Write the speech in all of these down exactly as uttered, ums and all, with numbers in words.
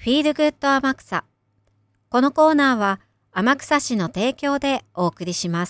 ィールグッド天草。このコーナーは天草市の提供でお送りします。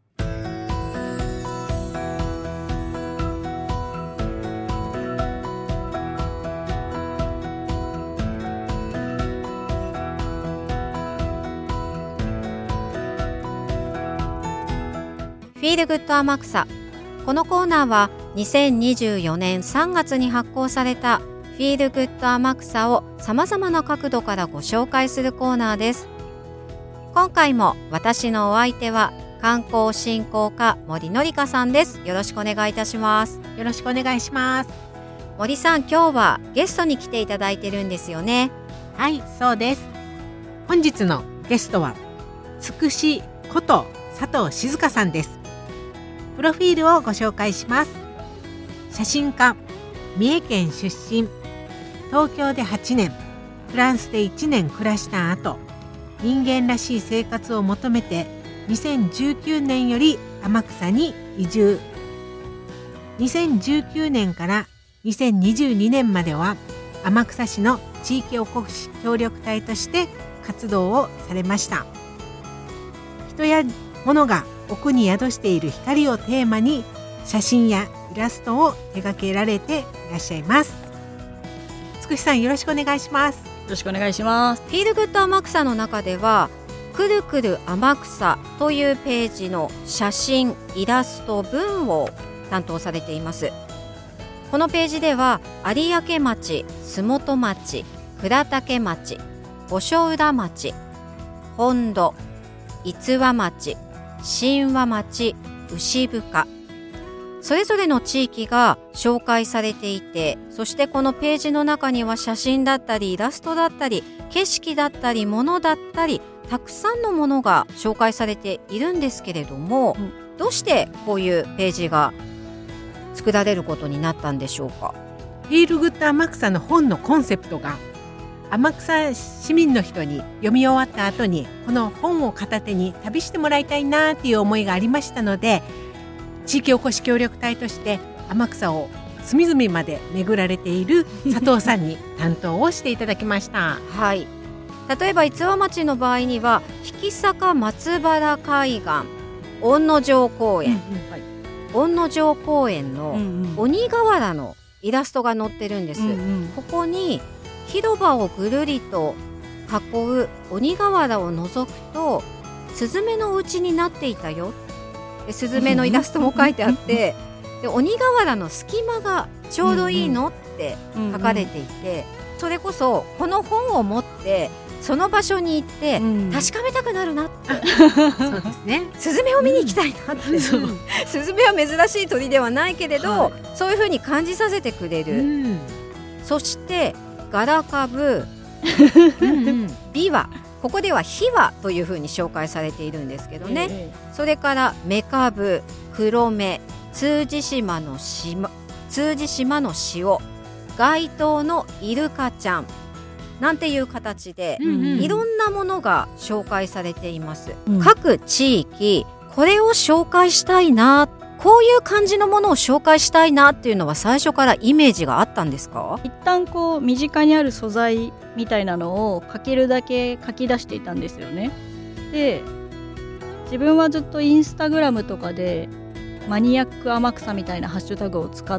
フィールグッド天草。このコーナーはにせんにじゅうよねんさんがつに発行されたフィールグッド天草をさまざまな角度からご紹介するコーナーです。今回も私のお相手は観光振興課森のりかさんです。よろしくお願いいたします。 よろしくお願いします。 森さん、今日はゲストに来ていただいてるんですよね。 はい、そうです。本日のゲストはつくしこと佐藤静香さんです。プロフィールをご紹介します。写真家、三重県出身、東京ではちねん、フランスでいちねん暮らした後、人間らしい生活を求めてにせんじゅうきゅうねんより天草に移住。にせんじゅうきゅうねんからにせんにじゅうにねんまでは天草市の地域おこし協力隊として活動をされました。人や物が奥に宿している光をテーマに写真やイラストを手掛けられていらっしゃいます。つくしさん、よろしくお願いします。 よろしくお願いします。 フィールグッド天草の中ではくるくる天草というページの写真、イラスト、文を担当されています。このページでは有明町、洲本町、倉岳町、五所浦町、本土、逸話町、神話町、牛深、それぞれの地域が紹介されていて、そしてこのページの中には写真だったりイラストだったり景色だったり物だったりたくさんのものが紹介されているんですけれども、うん、どうしてこういうページが作られることになったんでしょうか。 フィールグッド天草の本のコンセプトが、天草市民の人に読み終わった後にこの本を片手に旅してもらいたいなっていう思いがありましたので、地域おこし協力隊として天草を隅々まで巡られている佐藤さんに担当をしていただきました。 はい、例えば逸話町の場合には引坂松原海岸、御野城公園、うんうん、御野城公園の鬼瓦のイラストが載ってるんです、うんうん、ここに広場をぐるりと囲う鬼瓦を除くとスズメの家になっていたよ。でスズメのイラストも書いてあってで鬼瓦の隙間がちょうどいいのって書かれていて、それこそこの本を持ってその場所に行って確かめたくなるなって、 そうですね、 スズメを見に行きたいなって、うん、スズメは珍しい鳥ではないけれど、はい、そういう風に感じさせてくれる、うん、そしてガラカブうん、うん、ビワ、ここではヒワというふうに紹介されているんですけどね、ええ、それからメカブ、黒目、通詞島の島、通詞島の塩、街頭のイルカちゃんなんていう形で、うんうん、いろんなものが紹介されています、うん、各地域これを紹介したいな、こういう感じのものを紹介したいなっていうのは最初からイメージがあったんですか？ 一旦こう身近にある素材みたいなのを書けるだけ書き出していたんですよね。で、自分はずっとインスタグラムとかでマニアック天草みたいなハッシュタグを使って、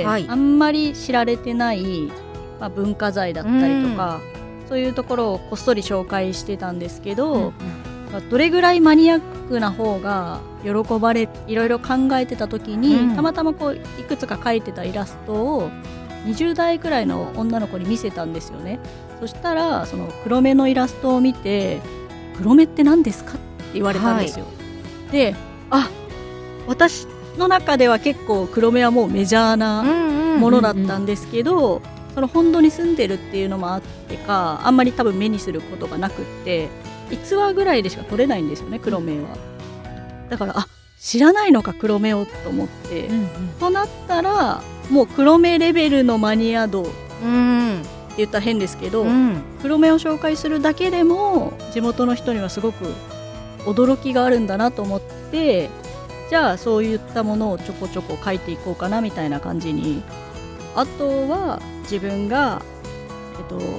はい、あんまり知られてない、まあ、文化財だったりとか、うん、そういうところをこっそり紹介してたんですけど、うんうん、まあ、どれぐらいマニアックな方が喜ばれ、いろいろ考えてた時に、うん、たまたまこういくつか描いてたイラストをにじゅう代くらいの女の子に見せたんですよね。そしたらその黒目のイラストを見て、黒目って何ですかって言われたんですよ、はい、で、あ、私の中では結構黒目はもうメジャーなものだったんですけど、その本土に住んでるっていうのもあってか、あんまり多分目にすることがなくって、逸話ぐらいでしか撮れないんですよね、黒目は。だから、あ、知らないのか黒目をと思って、うんうん、となったらもう黒目レベルのマニア度、うん、って言ったら変ですけど、うん、黒目を紹介するだけでも地元の人にはすごく驚きがあるんだなと思って、じゃあそういったものをちょこちょこ書いていこうかなみたいな感じに。あとは自分が、えっと、気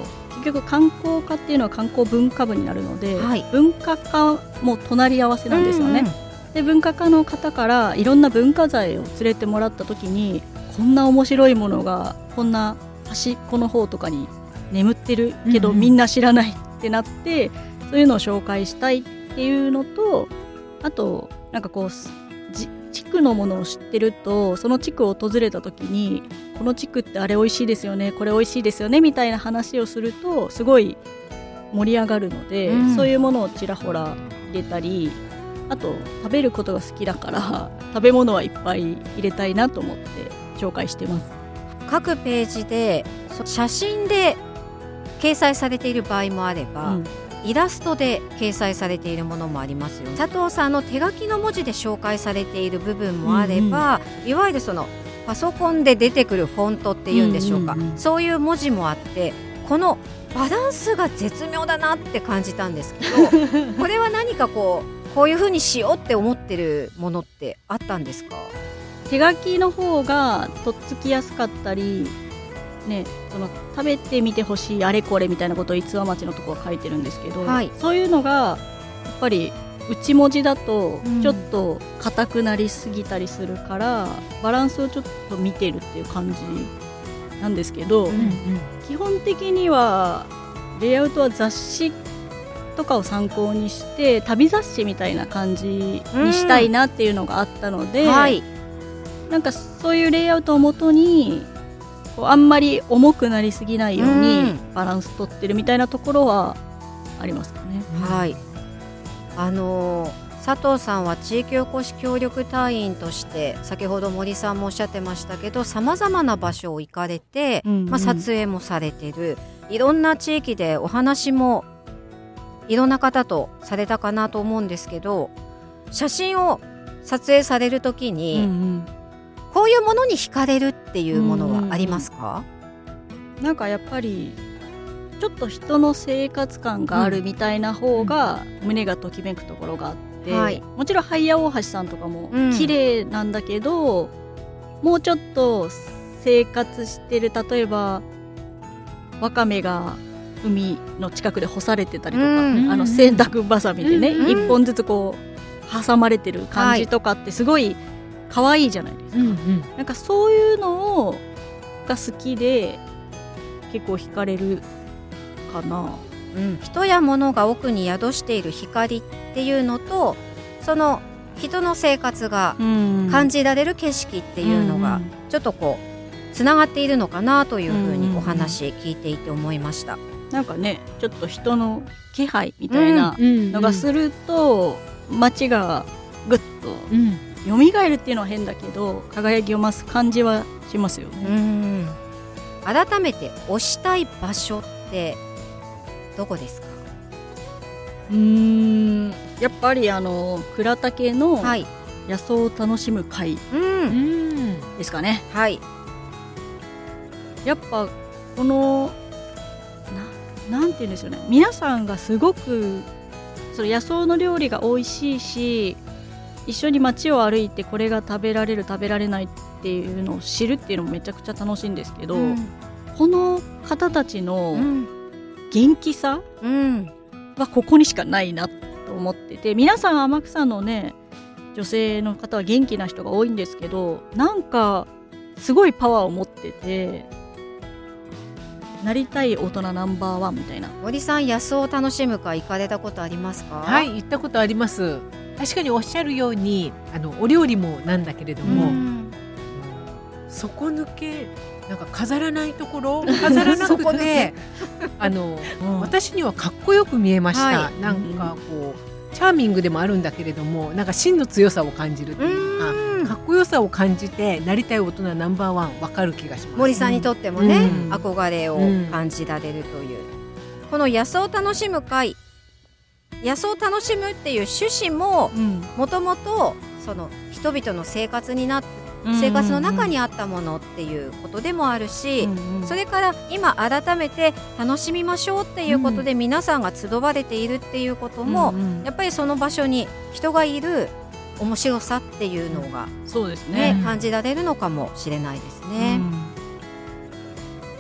結局観光課っていうのは観光文化部になるので、 はい、 文化課も隣り合わせなんですよね、うんうん、で文化課の方からいろんな文化財を連れてもらった時にこんな面白いものがこんな端っこの方とかに眠ってるけど、うんうん、みんな知らないってなってそういうのを紹介したいっていうのと、あとなんかこう地区のものを知ってるとその地区を訪れた時にこの地区ってあれ美味しいですよねこれ美味しいですよねみたいな話をするとすごい盛り上がるので、うん、そういうものをちらほら入れたり、あと食べることが好きだから食べ物はいっぱい入れたいなと思って紹介してます。 各ページで写真で掲載されている場合もあれば、うん、イラストで掲載されているものもありますよね。佐藤さんの手書きの文字で紹介されている部分もあれば、うんうん、いわゆるそのパソコンで出てくるフォントっていうんでしょうか、うんうんうん、そういう文字もあって、このバランスが絶妙だなって感じたんですけどこれは何かこうこういう風にしようって思ってるものってあったんですか？ 手書きの方がとっつきやすかったりね、その食べてみてほしいあれこれみたいなことを逸話町のところは書いてるんですけど、はい、そういうのがやっぱり内文字だとちょっと硬くなりすぎたりするから、うん、バランスをちょっと見てるっていう感じなんですけど、うんうん、基本的にはレイアウトは雑誌とかを参考にして旅雑誌みたいな感じにしたいなっていうのがあったので、うんはい、なんかそういうレイアウトをもとにあんまり重くなりすぎないようにバランス取ってるみたいなところはありますかね、 うん、はい、あのー、佐藤さんは地域おこし協力隊員として先ほど森さんもおっしゃってましたけど、さまざまな場所を行かれて、うんうんまあ、撮影もされてる、いろんな地域でお話もいろんな方とされたかなと思うんですけど、写真を撮影されるときに、うんうんこういうものに惹かれるっていうものはありますか？ うん、なんかやっぱりちょっと人の生活感があるみたいな方が胸がときめくところがあって、うんはい、もちろんハイヤー大橋さんとかも綺麗なんだけど、うん、もうちょっと生活してる、例えばワカメが海の近くで干されてたりとか、うん、あの洗濯バサミでね、うん、一本ずつこう挟まれてる感じとかってすごい可愛いじゃないですか、うんうん、なんかそういうのをが好きで結構惹かれるかな、 うん、人や物が奥に宿している光っていうのと、その人の生活が感じられる景色っていうのがちょっとこうつながっているのかなというふうにお話聞いていて思いました。 なんかねちょっと人の気配みたいなのがすると街がぐっと、うん蘇るっていうのは変だけど輝きを増す感じはしますよね。 うん改めて推したい場所ってどこですか？ うーんやっぱりあの倉岳の野草を楽しむ会ですかね、 はい、 やっぱこの な, なんて言うんですよね、皆さんがすごくその野草の料理が美味しいし、一緒に街を歩いてこれが食べられる食べられないっていうのを知るっていうのもめちゃくちゃ楽しいんですけど、うん、この方たちの元気さはここにしかないなと思ってて、皆さん天草のね女性の方は元気な人が多いんですけど、なんかすごいパワーを持っててなりたい大人ナンバーワンみたいな。 森さん野草を楽しむ会行かれたことありますか？ はい、行ったことあります。確かにおっしゃるようにあのお料理もなんだけれども、うん、底抜けなんか飾らないところ飾らなくてあの、うん、私にはかっこよく見えました、はい、なんかこうチャーミングでもあるんだけれども、なんか芯の強さを感じるというか、かっこよさを感じてなりたい大人ナンバーワン分かる気がします。 森さんにとってもね、うん、憧れを感じられるという、うん、この野草を楽しむ会、野草を楽しむっていう趣旨ももともとその人々の生活になって生活の中にあったものっていうことでもあるし、うんうん、それから今改めて楽しみましょうっていうことで皆さんが集われているっていうことも、うんうん、やっぱりその場所に人がいる面白さっていうのが、 そうですね、 感じられるのかもしれないですね、うん、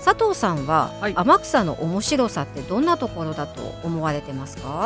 佐藤さんは、 はい、 天草の面白さってどんなところだと思われてますか？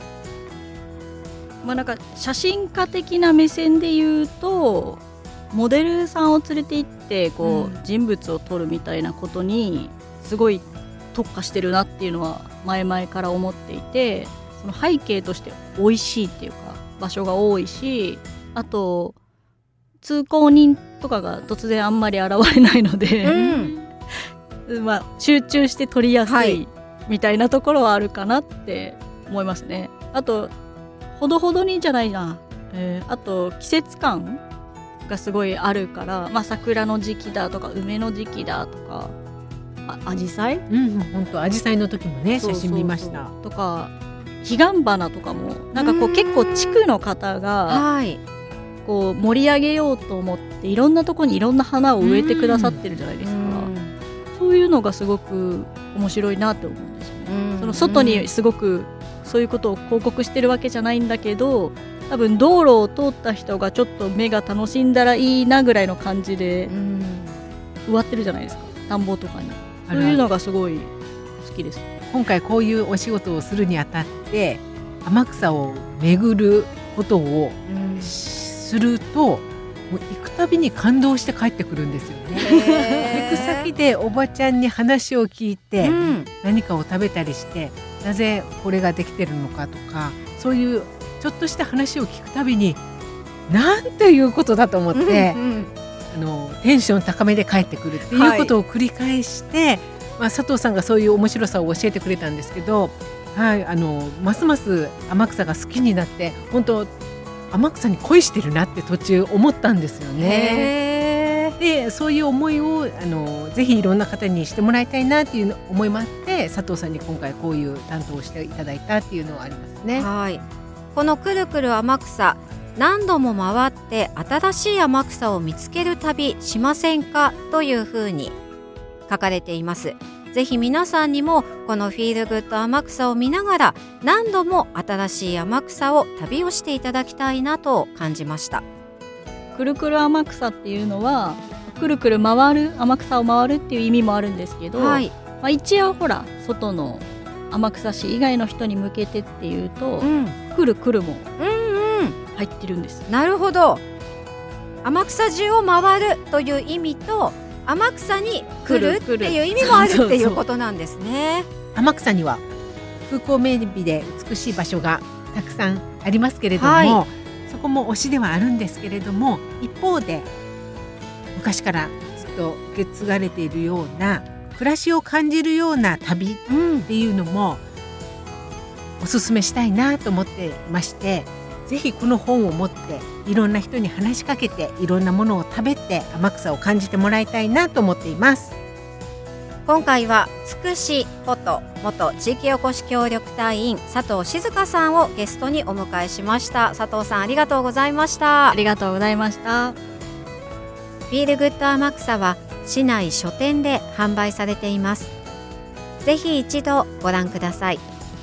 まあ、なんか写真家的な目線で言うと、モデルさんを連れて行ってこう、うん、人物を撮るみたいなことにすごい特化してるなっていうのは前々から思っていて、その背景として美味しいっていうか場所が多いし、あと通行人とかが突然あんまり現れないので、うん、まあ、集中して撮りやすいみたいなところはあるかなって思いますね。あとほどほどにじゃないな、えー、あと季節感がすごいあるから、まあ、桜の時期だとか梅の時期だとか、あ、アジサイ、 うん、本当アジサイの時もね、写真見ました。 とか彼岸花とかもなんかこう結構地区の方がこう盛り上げようと思っていろんなとこにいろんな花を植えてくださってるじゃないですか。そういうのがすごく面白いなって思うんですよね。その外にすごくそういうことを広告してるわけじゃないんだけど、多分道路を通った人がちょっと目が楽しんだらいいなぐらいの感じで植わってるじゃないですか、田んぼとかに。そういうのがすごい好きです。 今回こういうお仕事をするにあたって天草を巡ることをすると、もう行くたびに感動して帰ってくるんですよね。行く先でおばちゃんに話を聞いて、うん、何かを食べたりして、なぜこれができてるのかとか、そういうちょっとした話を聞くたびになんていうことだと思って、うんうん、あのテンション高めで帰ってくるっていうことを繰り返して、はい、まあ、佐藤さんがそういう面白さを教えてくれたんですけど、はい、あのますます天草が好きになって、本当天草に恋してるなって途中思ったんですよね。でそういう思いをあのぜひいろんな方にしてもらいたいなっていう思いもあって、佐藤さんに今回こういう担当をしていただいたっていうのはありますね。 はい、このくるくる天草、何度も回って新しい天草を見つける旅しませんかというふうに書かれています。ぜひ皆さんにもこのフィールグッド天草を見ながら何度も新しい天草を旅をしていただきたいなと感じました。 くるくる天草っていうのはくるくる回る、天草を回るっていう意味もあるんですけど、はい、まあ、一応ほら外の天草市以外の人に向けてっていうと、うん、くるくるも入ってるんです、うんうん、 なるほど。天草中を回るという意味と天草に来るっていう意味もあるっていうことなんですね。 天草には風光明媚で美しい場所がたくさんありますけれども、はい、そこも推しではあるんですけれども、一方で昔からずっと受け継がれているような暮らしを感じるような旅っていうのもおすすめしたいなと思っていまして、ぜひこの本を持っていろんな人に話しかけて、いろんなものを食べて天草を感じてもらいたいなと思っています。 今回はつくしこと元地域おこし協力隊員佐藤静香さんをゲストにお迎えしました。佐藤さん、ありがとうございました。 ありがとうございました。 フィールグッド天草は市内書店で販売されています。ぜひ一度ご覧ください。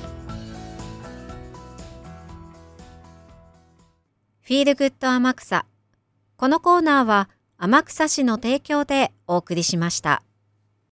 フィールグッド天草。このコーナーは天草市の提供でお送りしました。